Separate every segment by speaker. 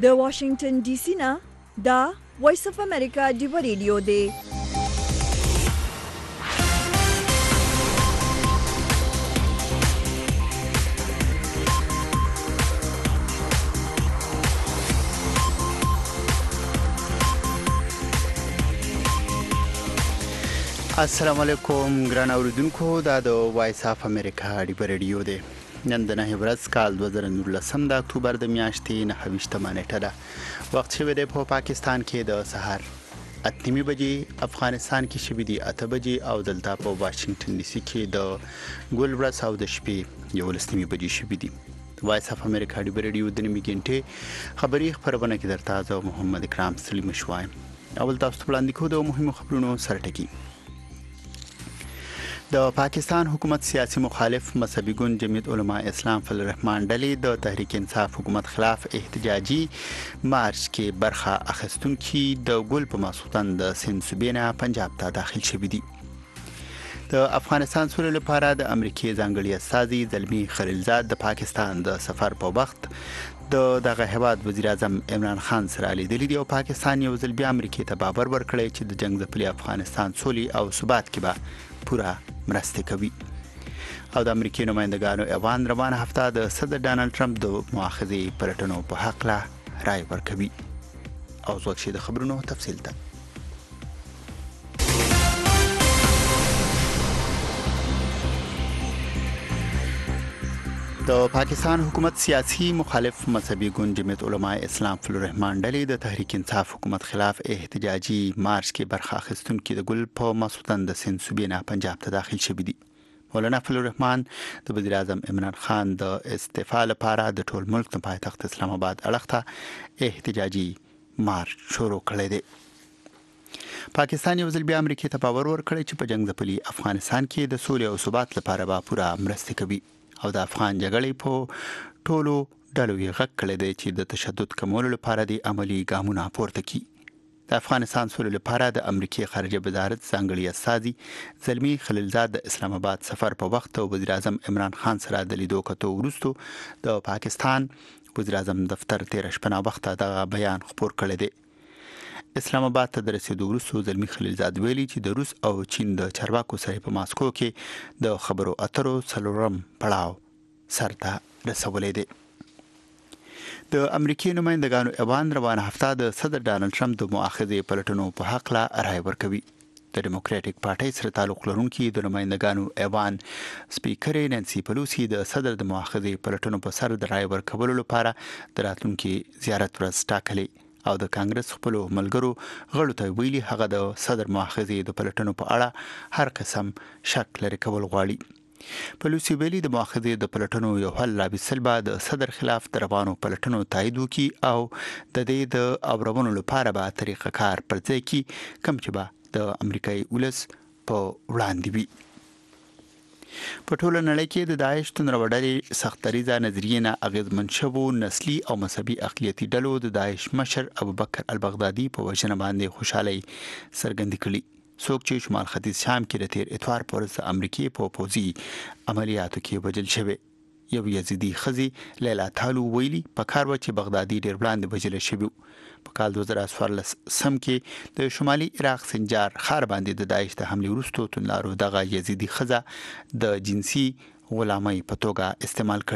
Speaker 1: د واشنگټن ډي سي نه دا وایس اف امریکا ډیو ریډیو دی.
Speaker 2: السلام علیکم ګران اوریدونکو، دا د وایس اف امریکا ډیو ریډیو دی. نن د 9 ورځ کال 2019 د اکتوبر د میاشتې 29 نیټه ده. وخت شوی دی په پاکستان کې د سحر 8:30 بجې، افغانستان کې شوی دی 8 بجې او دلته په واشنگټن ډي سي کې د ګل ورځ او د شپې 11:30 بجې شوی دی. وایس اف امریکا ډیو ریډیو د نیمه غنټې خبري خبرونه کې درته زه محمد اکرام سلیم شوایم. اول تاسو وړاندې کوم د مهمو خبرونو سرټکی. د پاکستان حکومت سیاسي مخالف مذهبي ګوند جمعیت علماء اسلام فضل الرحمن ډلې د تحریک انصاف حکومت خلاف احتجاجي مارچ کې برخه اخیستونکي د ګل په مسودن د سند صوبې نه پنجاب ته داخل شوي دي. د افغانستان سولې لپاره د امریکای ځانګړي استازي زلمی خلیلزاد د پاکستان د سفر په وخت دغه هیواد وزیر اعظم عمران خان سره لیدلي دي او پاکستان یو ځل بیا امریکای ته باور ورکړی چې د جنگ ځپلي افغانستان سولې او ثبات کې به پوره مرسته کوي. او د امریکای نمائندګانو ایوان روانه هفته د صدر ډانلډ ټرمپ د مؤاخذې پلټنو په حق لا رائے ورکوي. او ځوک شي د خبرونو تفصیل ته. د پاکستان حکومت سیاسي مخالف مذهبي ګوند جمعیت علماء اسلام فضل الرحمن ډلې د تحریک انصاف حکومت خلاف احتجاجي مارچ کې برخه اخیستونکي د ګل په مسودن د سند صوبې نه پنجاب ته داخل شوي دي. مولانا فضل الرحمن د وزیر اعظم عمران خان د استعفا لپاره د ټول ملک د پایتخت اسلام آباد اړخ ته احتجاجي مارچ شروع کړی دی. پاکستان یو ځل بیا امریکای ته باور ورکړی چې په جنگ ځپلي افغانستان کې د سولې او ثبات لپاره به پوره مرسته کوي او د افغان جګړې په ټولو ډلو یې غږ کړی دی چې د تشدد کمولو لپاره د عملی ګامونه پورته کړي. د افغانستان سولې لپاره د امریکای خارجه وزارت ځانګړي استازي زلمی خلیلزاد د اسلام آباد سفر په وخت وزیر اعظم عمران خان سره د لیدو کتو وروسته د پاکستان وزیر اعظم دفتر 13 شپه وخت دغه بیان خبر کړی دی. اسلام آباد ته د رسیدو وروسته زلمی خلیلزاد ویلي چې د روس او چین د چارواکو سره په ماسکو کې د خبرو اترو څلورم پړاو سرته رسولې دي. د امریکای نمائندګانو ایوان روانه هفته د صدر ډانلډ ټرمپ د مؤاخذې پلټنو په حق لا رائے ورکوي. د ډیموکراټک پارټۍ سره تعلق لرونکي د نمائندګانو ایوان سپیکر نانسی پلوسی د صدر د مؤاخذې پلټنو په سر د رائے ورکولو لپاره د راتلونکي زیارت ورځ ټاکلې او د کانګرس خپل ملګرو غړو ته ویلي هغه د صدر مؤاخذې د پلټنو په اړه هر قسم شک لري کول غواړي. پلوسی ویلي د مؤاخذې د پلټنو یو حل لا بسلبا د صدر خلاف د روانو پلټنو تایید وکي او د دې د اورونو لپاره به طریقه کار پر ځای کی کم چې به د امریکای ولس په وړاندې وي. په ټوله نړۍ کې د داعش تنروړلې سختریزه نظریه نه اغیزمن شوو نسلی او مذهبي اقلیتي ډلو د داعش مشر ابوبکر البغدادي په وژنه باندې خوشحالي څرګندې کړې. څوک چې شمال ختیځ شام کې د تیر اتوار پر ورځ امریکای په پوځي عملیاتو کې وژل شوی. یو یزیدي خزي لیلا تالو ویلي په کار و چې بغدادي ډیر وړاندې وژل شوی. په کال 2014 سم کې د شمالي عراق سنجار خار باندې د داعش د حمله وروسته تنلارو دغه یزیدي خزه د جنسي غلامۍ په توګه استعمال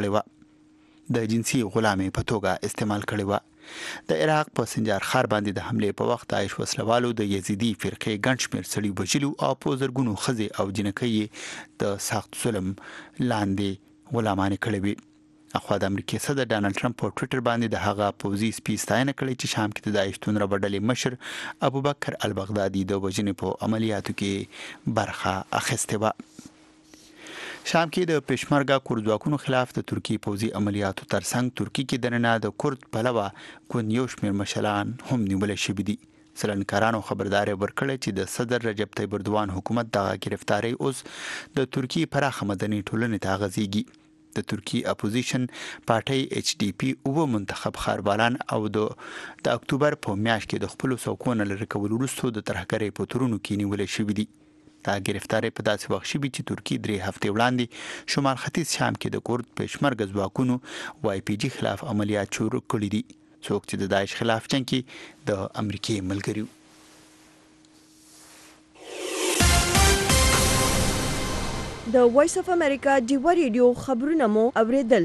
Speaker 2: کړي و. د عراق په سنجار خار باندې د حمله په وخت داعش وسلوالو د یزیدي فرقې ګڼ شمېر سړي وژلو او په زرګونو خزې او جنکۍ د سخت ظلم لاندې غلامانې کړې وي. اخوا د امریکای صدر ډانلډ ټرمپ په ټوئیټر باندې د هغه پوځي سپیستاینه کړې چې شام کې د داعش تنروړلې مشر ابوبکر البغدادي د وژنې په عملیاتو کې برخه اخیسته و. شام کې د پېشمرګه کورځواکونو خلاف د ترکی پوځي عملیاتو ترڅنګ ترکی کې دننه د کورد پلوه ګوند یو شمېر مشران هم نیول شوي دي. څلنکارانو خبرداري ورکړه چې د صدر رجب طیب اردوان حکومت دغه گرفتاری اوس د ترکی پراخه مدني ټولنې ته غځيږي. د ترکی اپوزیشن پارټي ایچ ډي پی او منتخب خاربالان او د اکتوبر په میاشت کې د خپل څوکونه لري کول وروسته د ترهګرۍ په تورونو کې نیول شوې دي. دا گرفتاری په داسې وخت شوی چې ترکی 3 هفته وړاندې شمال ختیځ شام کې د کورد پېشمرګه ځواکونو واي پی جی خلاف عملیات شروع کړي دي. څوک چې د داعش خلاف جنگ کې د امریکای ملګری
Speaker 1: د وایس اف امریکا ډیوا ریډیو خبرونه مو اوریدل.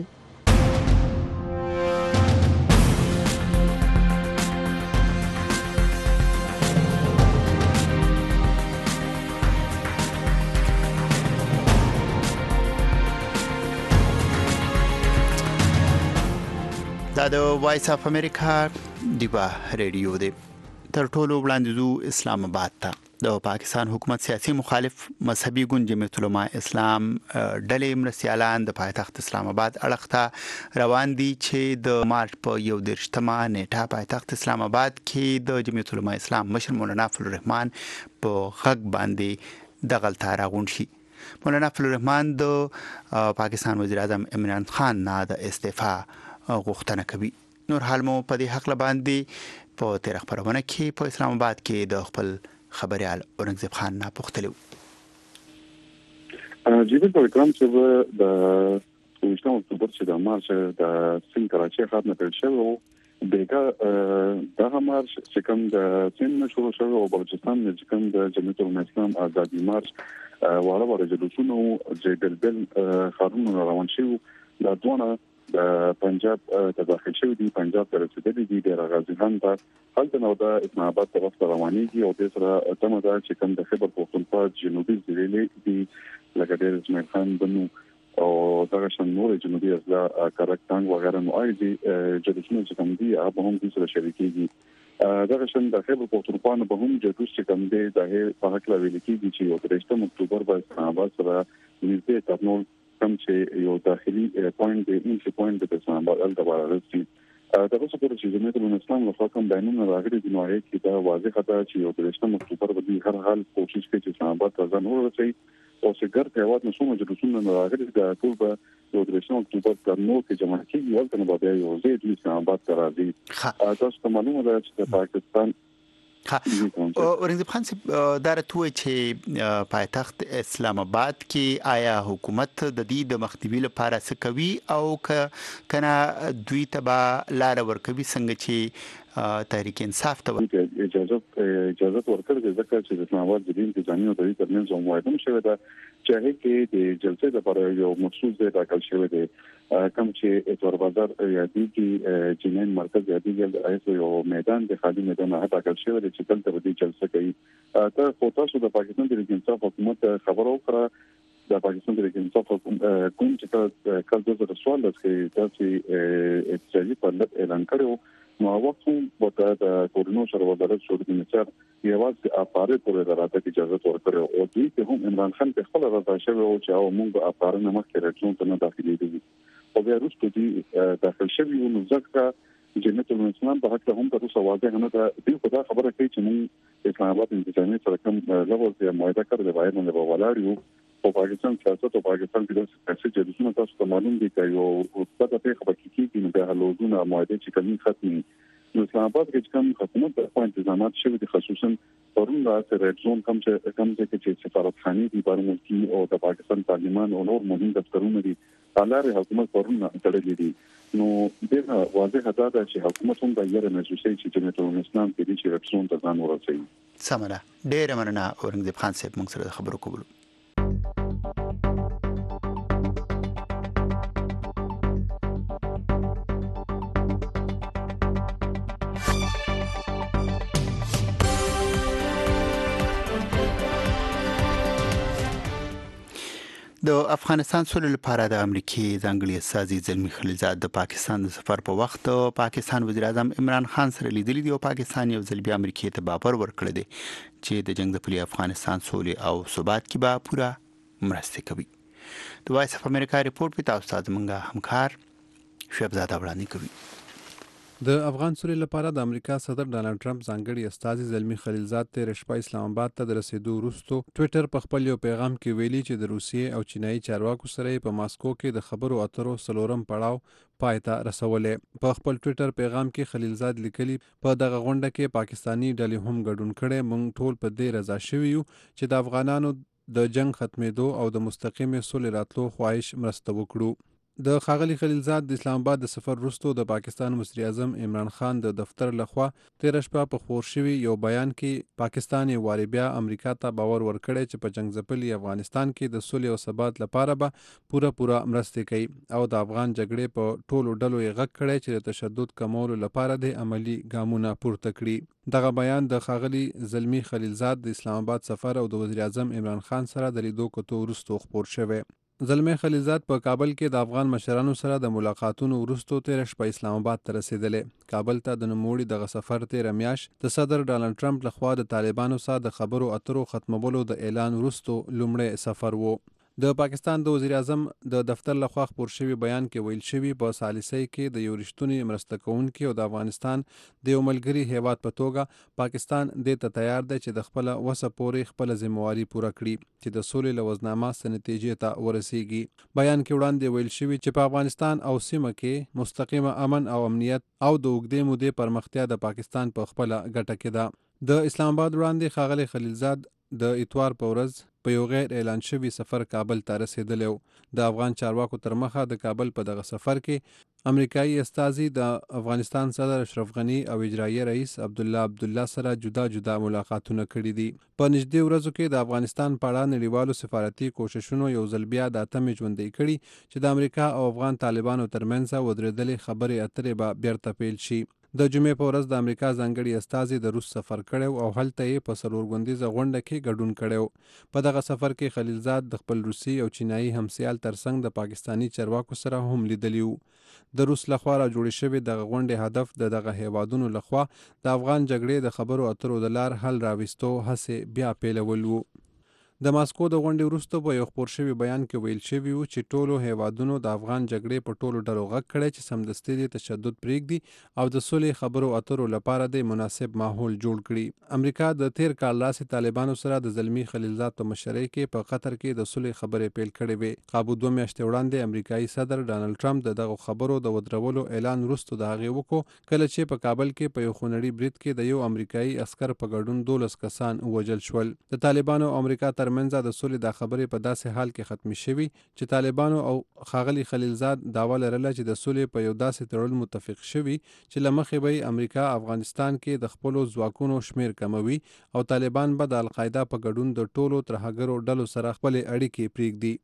Speaker 2: دا د وایس اف امریکا ډیوا ریډیو دی. تر ټولو وړاندې زو اسلام آباد ته د پاکستان حکومت سیاسي مخالف مذهبي ګوند جمعیت العلماء اسلام ډلې مرستيالان د پایتخت اسلام آباد اړخته روان دي چې د مارچ په 11مه نیټه پایتخت اسلام آباد کې د جمعیت العلماء اسلام مشر مولانا فضل الرحمن په غږ باندې دغلطه راغون شي. مولانا فضل الرحمن د پاکستان وزیر اعظم عمران خان نه د استعفا غوښتنه کوي. نور حال مو په دې حق باندې په تیر خبرونه کې په اسلام آباد کې د خپل خبريال اورنګزیب خان نه پوښتلو.
Speaker 3: جیبل په کوم چې د وشتو اکتوبر چې د مارچ د سین کراچي خاط نه پیل شو دغه د مارچ چې کوم د سین شروع شو او بلوچستان چې کوم د جمعیت العلماء اسلام آزادي مارچ واړه جلوسونه چې بلبل خارونه روان شو د دونه د پنجاب ته داخل شوی دی. پنجاب ته رسیدلی دی د غازی خان ته حالت نو د اسلام آباد طرف ته روانيږي او د سره تمه دا چې کوم د خیبر پختونخوا جنوبي ضلع دی لکه د اسماعیل خان بنو او دغه شان نور جنوبي اضلاع کارکټنګ وغیرہ نو اې دي جلوسونه چې کوم دي هغه هم د سره شریکيږي. دغه شان د خیبر پختونخوا نه به هم جلوس چې کوم دي د په حق لا ویل کېږي چې 3 اکتوبر په اسلام آباد سره نږدې ترنول کوم چې یو داخلي پوینټ دی انټری پوینټ د اسلام آباد د بارسي دغه څه چې جمعیت العلماء اسلام له کوم بینونه راغلي د نوعي کې دا واضح ده چې یو 3 اکتوبر په هر حال کوشش کوي چې اسلام آباد ته ځان ورسوي او چې ګرځي هواد نشو جلوسونه راغلي د ټول به یو 3 اکتوبر د نو کې جمع کیږي ولته نو به یو زید اسلام آباد ته راځي. تاسو معلومه ده چې پاکستان
Speaker 2: اورنګزیب خان دا راتوي چې پایتخت اسلام آباد کې آیا حکومت د دې د مخنیوي لپاره څه کوي او کنه دوی تبا لار ورکوي څنګه چې تحریک انصاف ته
Speaker 3: اجازه ورکړي ځکه چې اسلام آباد د دین ځاني او د ترمنځ موافقه شوه ده چې هغه د جلسې لپاره یو مخصوص ځای ټاکل شوی دی کوم چې اتوار بازار یادي کې جنین مرکز یادي کې یو میدان د خالي میدان هغه ټاکل شوی دی چې تل ته د جلسه کوي. ته تاسو د پاکستان د انصاف حکومت خبرو کړه د پاکستان د انصاف کوم چې کله د سوال لږه تاسو احتجاجي په اعلان کړو نو وختو وته د کورونو سره وزارت شو د منځ یوازې اپاره پورې راته اجازه ورکړه او دوی ته هم عمران خان په خپل راځي شوی او چې او موږ اپاره نه مخکې راځو ته نه داخلي دي او بیا وروسته دي داخل شوی نو ځکه جمعیت العلماء اسلام په حق هم تر اوسه واضح نه ده دې خدای خبره کوي چې موږ اسلام آباد انتظامی سره کوم لغوه یې معاهده کړې وایي نه به ولاړ یو او پاکستان سیاست او پاکستان کې د سیاسي جديدونو تاسو ته معلوم دي چې یو څه په خبره کې نو به حلودونه معاهده چې کمی ختمي نو اسلام آباد کې کوم حکومت په انتظامات شوی دي خصوصا پرون راځي ریډ زون کوم چې سفارتخانه دي بار ملکی او د پاکستان پارلمان او نور مهم دفترونه دي حالاره حکومت پرون تړلې دي نو دا واضح ده چې حکومت هم د یاره محسوسي چې جمعیت العلماء اسلام کې دي چې ریډ زون ته ځان ورسوي.
Speaker 2: سمره ډېر مننه اورنګزیب خان صاحب موږ سره خبرو کولو. د افغانستان سولې لپاره د امریکای ځانګړي استازي زلمی خلیلزاد د پاکستان د سفر په وخت پاکستان وزیر اعظم عمران خان سره لیدلي دي او پاکستان یو ځل بیا امریکای ته باور ورکړی دی چې د جنگ د پلي افغانستان سولې او ثبات کې به پوره مرسته کوي. د وایس اف امریکا ریپورت په تاسو ته زموږ همکار شهبزاد وړاندې کوي.
Speaker 4: د افغان سولې لپاره د امریکا صدر ډانلډ ټرمپ ځانګړي استازي زلمی خلیلزاد ته رشپا اسلام آباد ته د رسیدو وروسته ټوئیټر په خپل یو پیغام کې ویلي چې د روسیې او چینایي چارواکو سره په ماسکو کې د خبرو اترو څلورم پړاو پای ته رسولې. په خپل ټوئیټر پیغام کې خلیلزاد لیکلي په دغه غونډه کې پاکستانی ډلې هم ګډون کړي مونږ ټول په دې رضا شوي یو چې د افغانانو د جنگ ختمېدو او د مستقیمې سولې راتلو خواهش مرسته وکړو. د ښاغلي خلیلزاد د اسلام آباد د سفر وروسته د پاکستان مصر اعظم عمران خان د دفتر لخوا تېره شپه په خپور شوي یو بیان کې پاکستان یې وارې بیا امریکا ته باور ورکړی چې په جنګ ځپلي افغانستان کې د سولې او ثبات لپاره به پوره مرستې کوي او د افغان جګړې په ټولو ډلو یې غږ کړی چې د تشدد کمولو لپاره د عملی ګامونه پورته کړي. دغه بیان د ښاغلي زلمي خلیلزاد د اسلام آباد سفر او د وزیر اعظم عمران خان سره د لیدو کتو وروسته خپور شوی. زلمی خلیلزاد په کابل کې د افغان مشرانو سره د ملاقاتونو وروسته تېره شپه اسلام آباد ته رسېدلی. کابل ته د نوموړي دغه سفر تېره میاشت د صدر ډانلډ ټرمپ لخوا د طالبانو سره د خبرو اترو ختمولو د اعلان وروسته لومړی سفر و. د پاکستان د وزیر اعظم د دفتر لخوا خپور شوي بیان کې ویل شوي په سالسۍ کې د یو رښتوني مرسته کوونکي او د افغانستان د یو ملګري هیواد په توګه پاکستان دې ته تیار دی چې د خپله وسه پورې خپله ذمهواري پوره کړي چې د سولې له وزنامه څه نتیجې ته ورسیږي. بیان کې وړاندې ویل شوي چې په افغانستان او سیمه کې مستقیمه امن او امنیت او د اوږدې مودې پرمختیا د پاکستان په خپله ګټه کې ده. د اسلام آباد وړاندې ښاغلی خلیلزاد د اتوار په ورځ په یو غیر اعلان شوي سفر کابل ته رسېدلی و. د افغان چارواکو تر مخه د کابل په دغه سفر کې امریکایي استازي د افغانستان صدر اشرف غني او اجرایي رئیس عبدالله سره جدا ملاقاتونه کړي دي. په نږدې ورځو کې د افغانستان په اړه نړیوالو سفارتي کوششونو یو ځل بیا د اتمې ژوندۍ کړي چې د امریکا او افغان طالبانو ترمنځ ودرېدلې خبرې اترې به بیرته پیل شي. د جمعې په ورځ د امریکا ځانګړي استازي د روس سفر کړی او هلته یې په څلور غونډیزه غونډه کې ګډون کړی. په دغه سفر کې خلیلزاد د خپل روسي او چینایي همسیال ترڅنګ د پاکستاني چارواکو سره هم لیدلی و. د روس لخوا را جوړې شوې دغه غونډې هدف د دغه هیوادونو لخوا د افغان جګړې د خبرو اترو د لار حل راوستو هڅې بیا پیلول و. د ماسکو د غونډې وروسته په یو خپور شوي بیان کې ویل شوي و چې ټولو هیوادونو د افغان جګړې په ټولو ډلو غږ کړی چې سمدستي د تشدد پرېږدي او د سولې خبرو اترو لپاره د مناسب ماحول جوړ کړي. امریکا د تیر کال لاسې طالبانو سره د زلمي خلیلزاد په مشرۍ کې په قطر کې د سولې خبرې پیل کړې وې. قابو 2 میاشتې وړاندې امریکایي صدر ډانلډ ټرمپ د دغو خبرو د ودرولو اعلان وروسته د هغې وکړو کله چې په کابل کې په یو خونړي برید کې د یو امریکایي عسکر په ګډون 12 کسان ووژل شول. د طالبانو او امریکا ترمنځ د سولې د خبرې په داسې حال کې ختمې شوي چې طالبانو او ښاغلي خلیلزاد دعوه لرله چې د سولې په یو داسې تړون متفق شوي چې له مخې به امریکا افغانستان کې د خپلو ځواکونو شمیر کموي او طالبان به د القاعده په ګډون د ټولو ترهګرو ډلو سره خپلې اړیکې پرېږدي.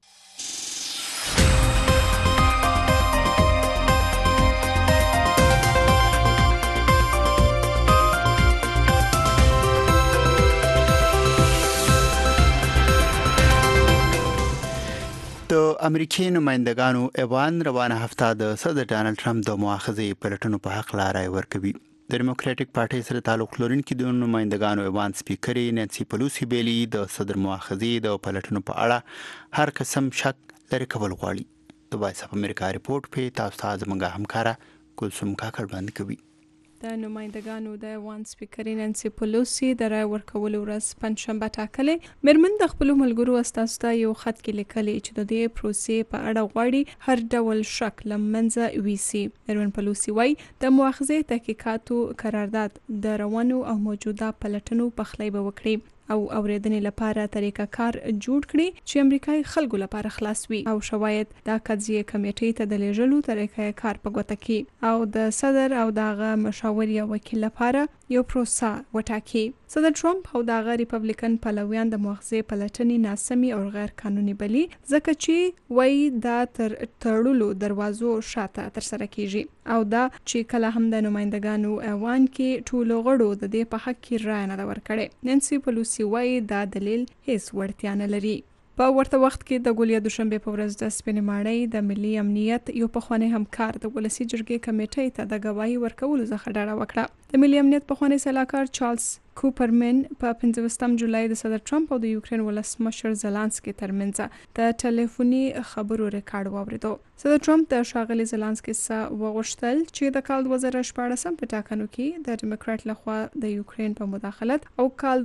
Speaker 2: د امریکای نمائندګانو ایوان روانه هفته د صدر ډانلډ ټرمپ د مؤاخذې پلټنو په حق رائے ورکوي. د ډیموکراټک پارټۍ سره تعلق لرونکي د نمائندګانو ایوان سپیکري نانسي پلوسی بیلی د صدر مؤاخذې د پلټنو په اړه هر قسم شک لري کول غواړي. د وایس اف امریکا ریپورت په تاسو ته زموږه همکارا کلثوم کاکړ باندې کوي.
Speaker 5: د نمائندګانو د ایوان سپیکري نانسي پلوسی د رای ورکولو ورځ پنځشنبه ټاکلې. مېرمن د خپلو ملګرو استازو ته یو خط کې لیکلي چې د دې پروسې په اړه غواړي هر ډول شک له منځه یوسي. مېرمن پلوسی وایي د مؤاخذې تحقیقاتو قرارداد د روانو او موجوده پلټنو پخلی به وکړي او اوریدنې لپاره طریقه کار جوړ کړي چې امریکایي خلکو لپاره خلاص وي او شواهد د قضیې کمیټې ته د لیږلو طریقه کار په ګوته کړي او د صدر او دغه مشاور یا وکیل لپاره یو پروسه وټاکي. صدر ټرمپ او دغه ریپبلیکن پلویان د مؤاخذې پلټنې ناسمي او غیر قانوني بلي ځکه چې وایي دا تر تړلو دروازو شاته ترسره کیږي او دا چې کله هم د نمائندګانو ایوان کې ټولو غړو د دې په حق کې رایه نه ده ورکړې. نانسي پلوسی وایي دا دلیل هیڅ وړتیا نه لري. په ورته وخت کې د ګولیا دوشنبه په ورځ د سپینې ماڼۍ د ملي امنیت یو پخوانی همکار د ولسي جرګې کمیټې ته د ګواهی ورکولو څخه ډډه وکړه. د ملي امنیت پخوانی سلاکار چارلز کوپرمن په 15 جولای د صدر ټرمپ او د یوکرين ولسمشر زلانسکي ترمنځ د ټلیفوني خبرو ریکارډ واوریدو. صدر ټرمپ د ښاغلي زلانسکي څخه وغوښتل چې د کال 2014 په ټاکنو کې د ډیموکرات لخوا د یوکرين په مداخلت او کال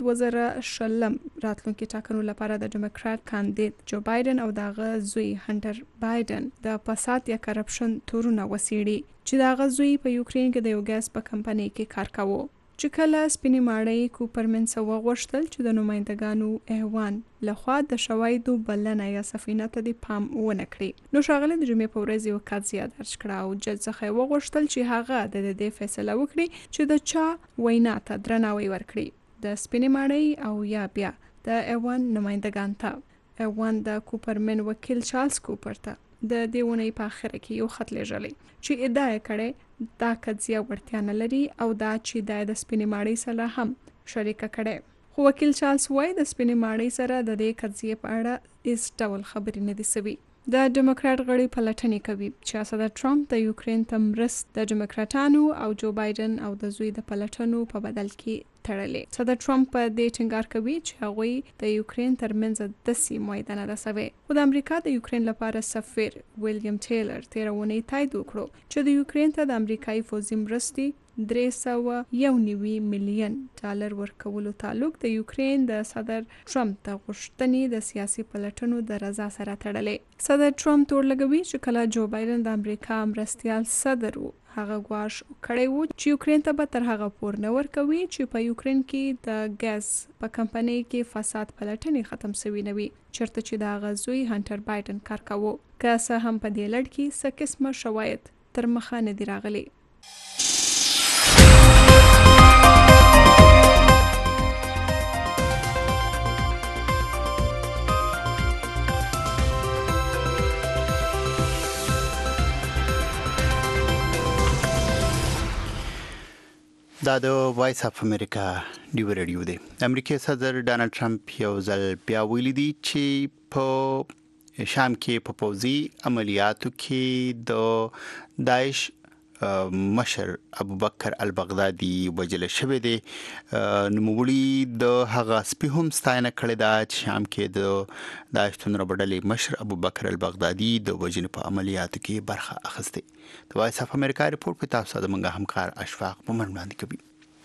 Speaker 5: 2020 راتلونکي ټاکنو لپاره د ډیموکرات کاندید جو بایدن او دغه زوی هنټر بایدن د فساد یا کرپشن تورونه وسیړي چې دغه زوی په یوکرين کې د یو ګاز په کمپنۍ کې کار کاوه. چې کله سپینې ماڼۍ کوپرمن څخه وغوښتل چې د نمایندګانو ایوان لخوا د شواهدو بلنه یا سفینه ته د پام ونه کړي. نو ښاغلي د جمعې په ورځ یو قضیه درج کړه او جج څخه یې وغوښتل چې هغه د دې فیصله وکړي چې د چا وینا ته درناوی ورکړي، د سپینې ماڼۍ او یا بیا د ایوان نمایندګان ته. ایوان د کوپرمن وکیل چارلز کوپر ته د دې اونۍ په اخره کې یو خط لیږلی چې ادعا یې کړې دا قضیه وړتیا نه لري او دا چې دا د سپینې ماڼۍ سره هم شریکه کړې. خو وکیل چارلز وایي د سپینې ماڼۍ سره د دې قضیې په اړه هیڅ ډول خبرې نه دي سوي. د ډیموکرات غړي پلټنې کوي چې صدر ټرمپ د یوکرین ته مرستې د ډیموکراتانو او جو بایدن او د زوی د پلټنو په بدل کې تړلې. صدر ټرمپ په دې ټینګار کوي چې هغوی د یوکرین ترمنځ داسې معاهده نه ده سوې. خو د امریکا د یوکرین لپاره سفیر ویلیام ټیلر تېره اونۍ تایید وکړو چې د یوکرین ته د امریکایي پوځي مرستې $391 ملیون ورکولو تعلق د یوکرین د صدر ټرمپ د غوښتنې د سیاسي پلټنو د رضا سره تړلې. صدر ټرمپ تور لګوي چې کله جو بایدن د امریکا مرستیال صدر و هغه ګواښ کړی و چې یوکرین ته به تر هغه پور نه ورکوي چې په یوکرین کې د ګاز په کمپنۍ کې فساد پلټنې ختم سوي نه وي، چېرته چې د هغه زوی هنټر بایدن کار کاوه. که څه هم په دې لړ کې څه قسمه شواهد تر مخه نه دي راغلي.
Speaker 2: دا د وایس اف امریکا ډیو رادیو دی. امریکای صدر ډانلډ ټرمپ یو ځل بیا ویلي دی چې په شام کې په پوځي عملیاتو کې د داعش مشر ابوبکر البغدادي وجل شوی دی. نوموړي د هغه سپي هم ستاینه کړې ده چې شام کې د داعش تنظیم مشر ابوبکر البغدادي د وجنې په عملیاتو کې برخه اخیسته. د وایس اف امریکا ریپورت په تاسو د منګه همکار اشفاق په وړاندې کوي.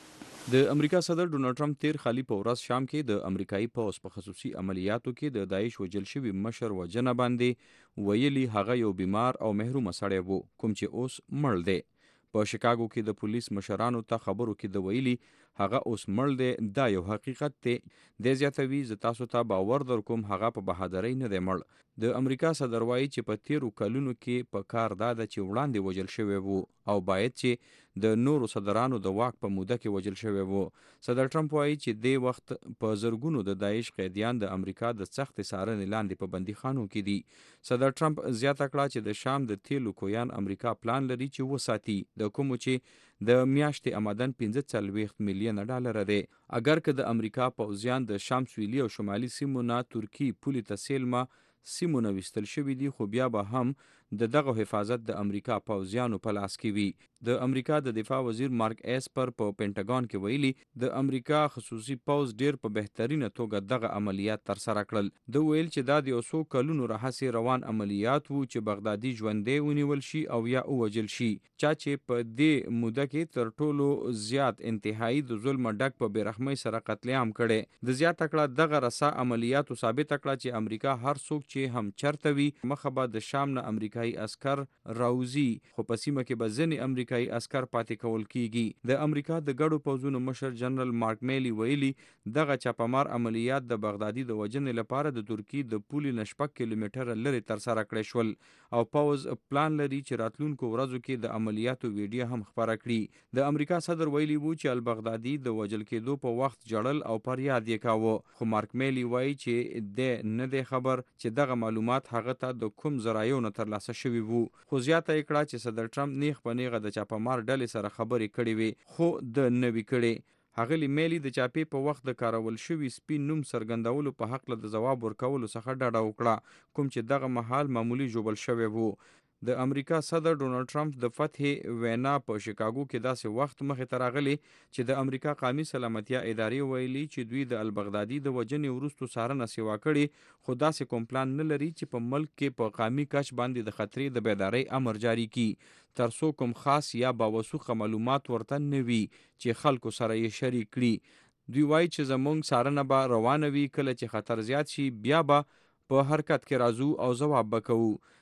Speaker 6: د امریکا صدر ډونالد ټرمپ تیر خالي په ورځ شام کې د امریکایي پوځ په خصوصي عملیاتو کې د داعش وجل شوی مشر وجنه باندې ویلي هغه یو بیمار او محروم سړی وو کوم چې اوس مړ دی. په شیکاګو کې د پولیس مشرانو ته خبرو کې د ویلي هغه اوس مړ دی، دا یو حقیقت دی. د زیاتوي ز تاسو ته باور در کوم هغه په بهادرۍ نه دی مړ. د امریکا صدر وایي چې په تیرو کلونو کې په کار دا ده چې وړاندې وجل شوی وو او باید چې د نورو صدرانو د واک په موده کې وجل شوی وو. صدر ټرمپ وایي چې د وخت په زرګونو د داعش قیدیان د امریکا د سخت څارنې لاندې په بندیخانو کې دي. صدر ټرمپ زیاته کړه چې د شام د تیلو کویان امریکا پلان لري چې وساتي، د کوم چې د میاشتې آمدن $45 میلیون دی. اگر که د امریکا پوځیان د شام سویلي او شمالي سیمو نه ترکی پولې ته سیلما سیمو نه ویستل شوي دي، خو بیا به هم د دغه حفاظت د امریکا پوځیانو په لاس کې وي. د امریکا د دفاع وزیر مارک ایسپر په پینټاګون کې ویلي د امریکا خصوصي پوځ ډیر په بهترینه توګه دغه عملیات تر سره کړل. د ویل چې دا د یو څو کلونو راهیسې روان عملیات وو چې بغدادي ژوندی ونیول شي او یا ووجل شي، چا چې په دې موده کې تر ټولو زیات انتهایی د ظلم ډک په بیرحمۍ سره قتل عام کړي. د زیاته کړه دغه رسا عملیاتو ثابت کړه چې امریکا هر څوک چې هم چرته وي مخه به د شام نه امریکایي عسكر راوزي، خو په سیمه کې به ځینې امریکایي عسكر پاتې کول کیږي. د امریکا د ګډو پوځونو مشر جنرال مارک میلی ویلي دغه چاپمار عملیات د بغدادي د وجنې لپاره د ترکی د پولې نه 6 کیلومتره لرې تر سره کړی شول او پوځ پلان لري چې راتلونکو ورځو کې د عملیاتو ویډیو هم خپاره کړي. د امریکا صدر ویلي وو چې البغدادي د وجل کېدو په وخت جړل او فریاد یې کاوه، خو مارک میلی وایي چې د نه دی خبر چې دغه معلومات هغه ته د کوم ذرایعو نه ترلاسه شوي وو. خو زیاته یې کړه چې صدر ټرمپ نیغ په نیغه د چاپمار ډلې سره خبرې کړې وي، خو د نوي کړي. هغلی میلی د چاپې په وخت د کارول شوي سپین نوم څرګندولو په حق له د ځواب ورکولو څخه ډډه وکړه، کوم چې دغه مهال معمولی ژوبل شوی وو. د امریکا صدر ډونالد ټرمپ د فتح وینا په شیکاګو کې داسې وخت مخې ته راغلی چې د امریکا قومي سلامتیا ادارې ویلي چې دوی د البغدادي د وجنې وروستو څارنه سیوا کړي، خو داسې کوم پلان نه لري چې په ملک کې په قومي کچ باندې د خطرې د بیدارۍ امر جاری کړي تر څو کوم خاص یا باوثوقه معلومات ورته نه وي چې خلکو سره یې شریک کړي. دوی وایي چې زموږ څارنه به روانه وي، کله چې خطر زیات شي بیا به په حرکت کې راځو او ځواب بکوو.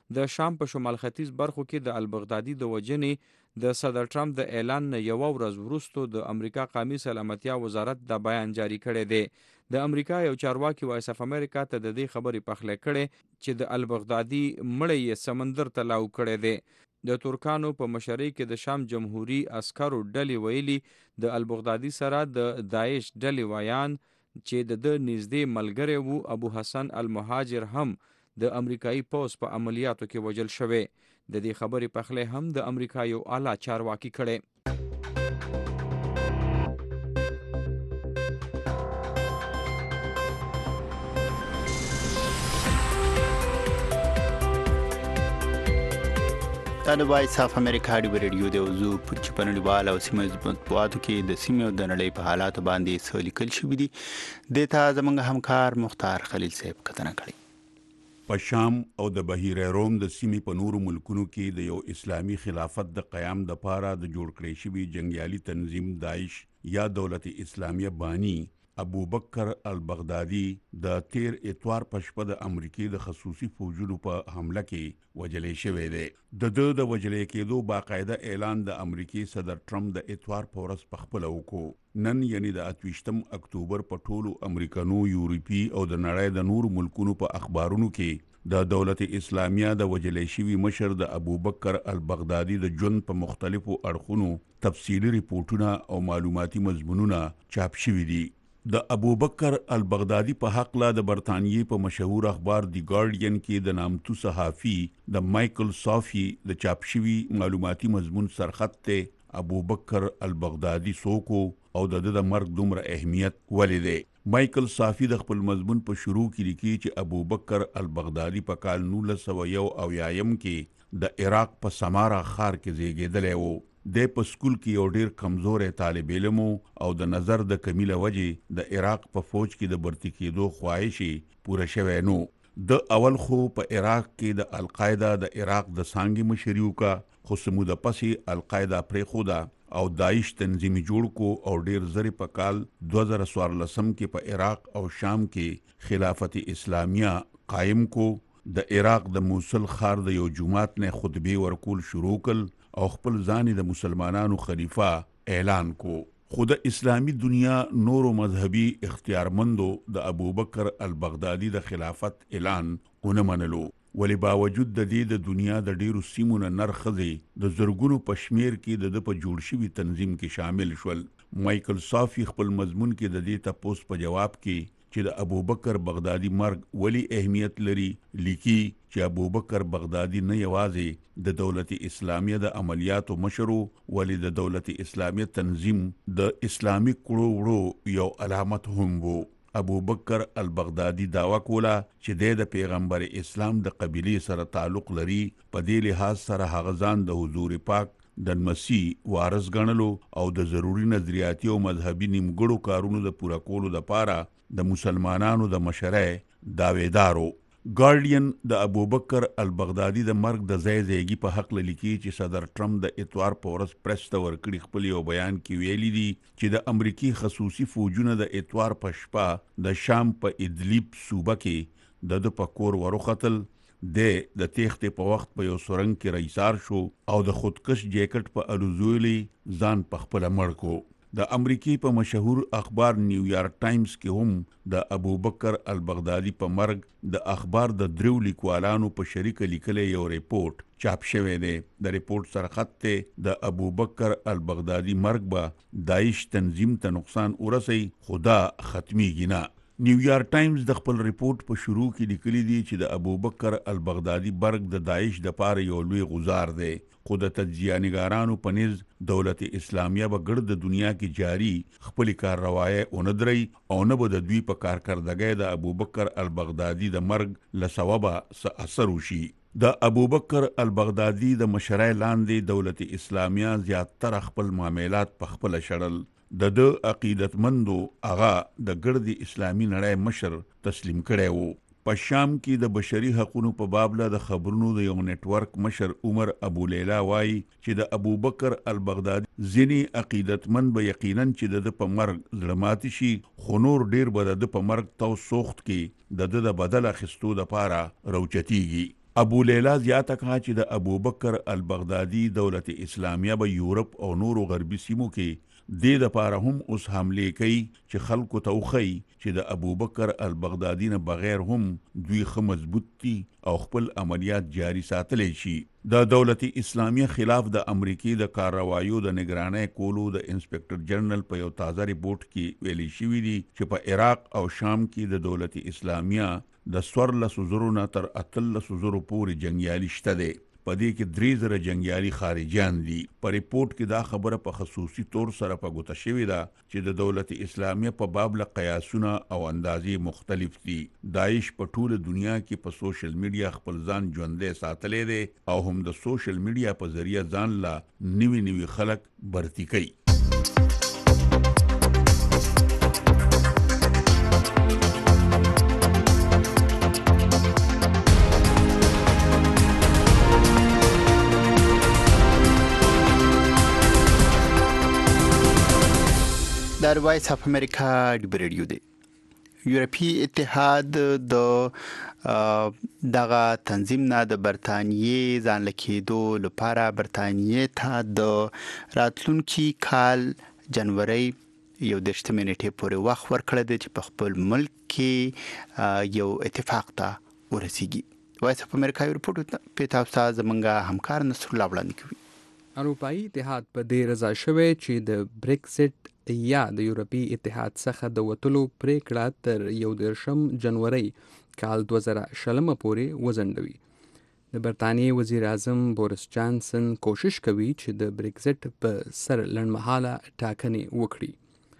Speaker 6: د شام په شمال ختیځ برخو کې د البغدادي د وجنې د صدر ټرمپ د اعلان نه یوه ورځ وروسته د امریکا قومي سلامتیا وزارت د بیان جاری کړی دی. د امریکا یو چارواکي وایس اف امریکا ته د دې خبرې پخلی کړې چې د البغدادي مړی یې سمندر ته لاو کړی دی. د ترکانو په مشرۍ کې د شام جمهوریت عسکرو ډلې ویلي د البغدادي سره د داعش ډلې ویان چې د نږدې ملګری وو ابو حسن المهاجر هم د امریکایي پوځ په عملیاتو کې وژل شوی. د دې خبرې پخلی هم د امریکا یو اعلی چارواکي کړی.
Speaker 2: دا د وایس اف امریکا ډیو ریډیو د وضو پر چپنړیوال او سیمه مطبوعاتو کې د سیمه او د نړۍ په حالات باندې څه لیکل شوي دي. د تا زمونږ همکار مختار خلیل صاحب کتنه کړې.
Speaker 7: په شام او د بحیره روم د سیمې په نورو ملکونو کې د یو اسلامي خلافت د قیام د پاره د جوړ کړی شوی جنگیالي تنظیم داعش یا دولت اسلامیه بانی ابو بکر البغدادي د 13 اتوار په شپه د امریکای د خصوصي فوجونو په حمله کې وژلې شوی دی. د وژلې کېدو باقاعده اعلان د امریکای صدر ټرمپ د اتوار په ورځ په خپل وکړو. نن یعنی د 28 اکتوبر په ټولو امریکانو، یورپی او د نړۍ د نورو ملکونو په اخبارونو کې د دولت اسلامیه د وژلې شوی مشر د ابو بکر البغدادي د ژوند په مختلفو اړخونو تفصیلی ریپورتونه او معلوماتي مضمونونه چاپ شوي دي. د ابو بکر البغدادي په حق لا د برطانیې په مشهور اخبار دی ګارډین کې د نامتو صحافي د مایکل صافي د چاپ شوی معلوماتي مضمون سرخط ته ابو بکر البغدادي سوکو او د مرګ دومره اهمیت ولې دی. مایکل صافي د خپل مضمون په شروع کې لیکي چې ابو بکر البغدادي په کال 1901 کې د عراق په سمارا ښار کې زیږیدلی و. د په سکول کې یو ډیر کمزورې طالب علم او د نظر د کمی له وجې د عراق په فوج کې د برتی کېدو خواهش پوره شوی نو. د اول خو په عراق کې د القاعده د عراق د څانګې مشري وکړه، خو سموده پسې القاعده پرېښوده او داعش تنظیم جوړ کو او ډیر زر په کال 2014 کې په عراق او شام کې خلافت اسلامیه قائم کو. د عراق د موصل ښار د یو جماعت نه خطبه ورکول شروع کړ او خپل ځان د مسلمانانو خلیفہ اعلان کو. خود اسلامی دنیا نورو مذهبي اختیارمندو د ابو بکر البغدادي د خلافت اعلان ونه منلو، ولی باوجود د دې د دنیا د ډیرو سیمونو نرخذي د زرګونو پشمیر کې د په جوړ شوی تنظیم کې شامل شول. مایکل صافي خپل مضمون کې د دې تاسو په جواب کې چې د ابو بکر بغدادي مرګ ولی اهمیت لري لیکي چې ابو بکر بغدادي نه یوازې د دولت اسلامیه د عملیاتو مشرو، ولی د دولت اسلامیه تنظیم د اسلامي کړو وړو یو علامت هم وو. ابو بکر البغدادي داوا کوله چې د پیغمبر اسلام د قبیله سره تعلق لري. په دې لحاظ سره هغه ځان د حضور پاک د مسیح وارث ګڼلو او د ضروري نظریاتي او مذهبي نیمګړو کارونو د پوره کولو لپاره د مسلمانانو د مشرۍ داویدارو. ګارډین د ابو بکر البغدادي د مرګ د ځای په حق لیکي چې صدر ټرمپ د اتوار په ورځ پریس ته ورکړي خپل یو بیان کې ویلي دي چې د امریکای خصوصي فوجونه د اتوار په شپه د شام په ادلیب صوبه کې د پکور ورختل. د تېښتې په وخت په یو سرنګ کې رئیسار شو او د خودکش جیکټ په الوزولي ځان په خپل مړ کو. د امریکای په مشهور اخبار نیویارک ټایمز کې هم د ابو بکر البغدادي په مرګ د اخبار د درو لیکوالانو په شریک لیکل یو ریپورت چاپ شوی دی. د ریپورت سرخط ته د ابو بکر البغدادي مرګ به داعش تنظیم ته نقصان ورسي، خدا ختمیږي نه. نیویارک ټایمز د خپل ریپورت په شروع کې لیکلي دي چې د ابو بکر البغدادي مرګ د داعش د پاره یو لوی غزار دی، خو د تجزیه‌نګارانو په نظر دولت اسلامیه به ګرد د دنیا کې جاری خپل کارروایي اوندري او نه به د دوی په کارکردګۍ د ابو بکر البغدادي د مرګ لسبب څه اثر وشي. د ابو بکر البغدادي د مشرۍ لاندې دولت اسلامیه زیاتره خپل معاملات په خپل شړل. د عقیدتمندو هغه د ګرد اسلامی نړۍ مشر تسلیم کړی وو. په شام کې د بشري حقوقو په باب له د خبرونو د یو نتورک مشر عمر ابو لیلا وایي چې د ابو بکر البغدادي ځینی عقیدتمند به یقینا چې د په مرګ زړه ماتي شي، خو نور ډیر به د په مرګ تو سوخت کې د بدل اخیستو لپاره روچتيږي. ابو لیلا زیاته کړه چې د ابوبکر البغدادي دولت اسلامیه به یورپ او نورو غربي سیمو کې د لپاره هم اوس حمله کوي چې خلکو ته وخی چې د ابوبکر البغدادي نه بغیر هم دوی خو مضبوط دي او خپل عملیات جاری ساتلی شي. د دولت اسلامیه خلاف د امریکای د کاروایو د نگرانۍ کولو د انسپکټر جنرال په یو تازه ریپورت کې ویلي شوی دی چې په عراق او شام کې د دولت اسلامیه د 1400 نه تر 800 پورې جنگیالي شته دي. په دې کې 3000 جنگیالي خارجيان دي. په ریپورت کې دا خبره په خصوصي تور سره په ګوته شوې ده چې د دولت اسلامیه په باب له قیاسونه او اندازې مختلف دي. داعش په ټوله دنیا کې په سوشل میډیا خپل ځان ژوندې ساتلې دي او هم د سوشل میډیا په ذریعہ ځان لا نوي خلک برتی کوي.
Speaker 2: د وایس اف امریکا د ریډیو دی. یورپی اتحاد د دغه تنظیم نه د برتانیې ځان لکېدو لپاره برتانیې ته د راتلونکي کال جنوري 11 نیټې پورې وخت ورکړی دی چې په خپل ملک کې یو اتفاق ته ورسیږي. وایس اف امریکا یو رپورټ په تاسو زمونږ همکار نصر الله وړاندې کوي.
Speaker 8: اروپایي اتحاد په دې رضا شوی چې د بریکسټ یا د یورپی اتحاد څخه د وتلو پریکړه تر 11 جنوري کال 2020 پورې وځنډوي. د برتانیې وزیر اعظم بوریس جانسن کوشش کوي چې د بریکسټ په سر لنډمهاله ټاکنې وکړي.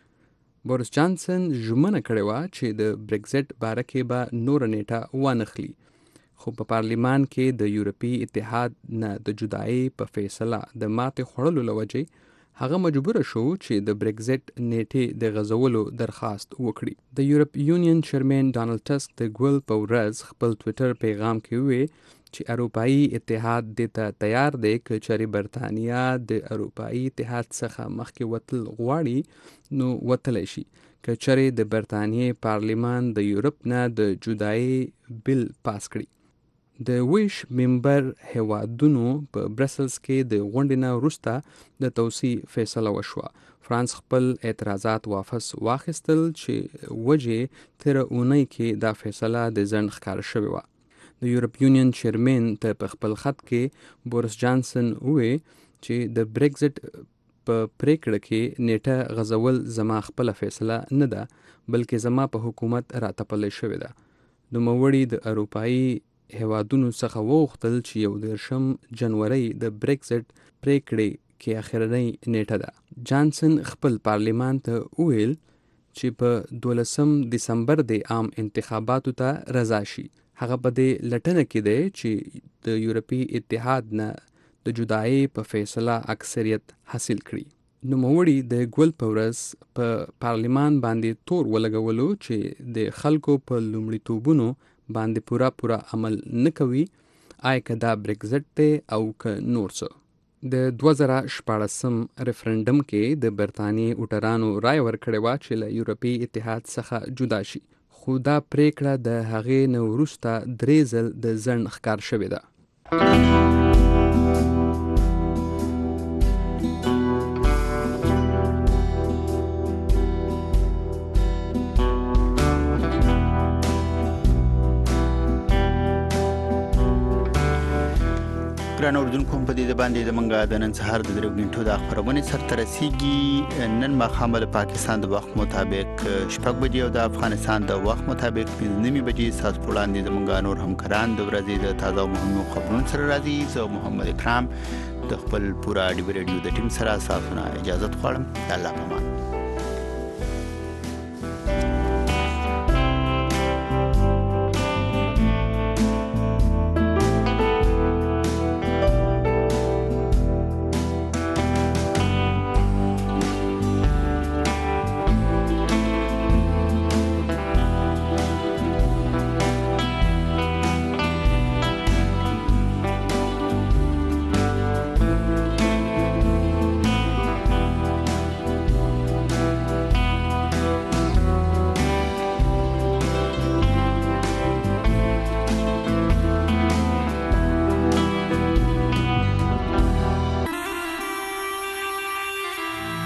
Speaker 8: بوریس جانسن ژمنه کړې وه چې د بریکسټ باره کې به نور نیټه وانخلي، خو په پارلیمان کې د یورپی اتحاد نه د جدایي په فیصله د ماتې خوړلو لوجې هغه مجبور شو چې د بریکسټ نیټې د غزولو درخواست وکړي. د یورپ یونین چیرمن ډانلډ ټسک د ګول په ورځ خپل ټویټر پیغام کې وی چې اروپایي اتحاد د ته تیار دی چې چېرې برتانیا د اروپایي اتحاد څخه مخکې وتل غواړي نو وتلی شي. که چېرې د برتانیې پارلیمان د یورپ نه د جدایي بل پاس کړي. د ویش ممبر هیوادونو په برسلز کې د غونډې نه وروسته د توسیع فیصله وشوه. فرانس خپل اعتراضات واپس واخیستل چې وجې تر اونۍ کې دا فیصله د ځنډ ښکاره شوې وه. د یورپ یونین چیرمن ته په خپل خط کې بوریس جانسن ووی چې د بریکسټ په پریکړه کې نیټه غزول زما خپل فیصله نه ده بلکې زما په حکومت راتپلې شوې ده. نوموړي د اروپایي هیوادونو څخه وغوښتل چې 11 جنوري د بریکسټ پریکړې کې اخرنۍ نیټه ده. جانسن خپل پارلیمان ته وویل چې په 12 دسمبر د عام انتخاباتو ته رضا شي. هغه په دې لټنه کې دی چې د یورپی اتحاد نه د جدایي په فیصله اکثریت حاصل کړي. نوموړي د ګول په ورځ په پارلیمان باندې تور ولګولو چې د خلکو په لومړیتوبونو باندې پورا عمل نه کوي، آیا که دا بریکسټ دی او که نور څه. د 2014 ریفرنډم کې د برتانیې اوټرانو رای ورکړې وه چې له یورپي اتحاد څخه جدا شي، خو دا پریکړه د هغې نه وروسته 3 ځل د ځنډ ښکار شوې ده.
Speaker 2: ګران اوردونکو په دې باندې زمونږ د نن سهار د 3 غنټو د خبرونه سره رسیدي. نن ماښام د پاکستان د وخت مطابق 6 بجې او د افغانستان د وخت مطابق 9 بجې ساعت وړاندې زمونږ نور همکاران د ورځې د تازه او مهمو خبرونو سره راځي. زه محمد اکرام د خپل پورا ډیو ریډیو د ټیم سره تاسو نه اجازه غواړم. الله پامان.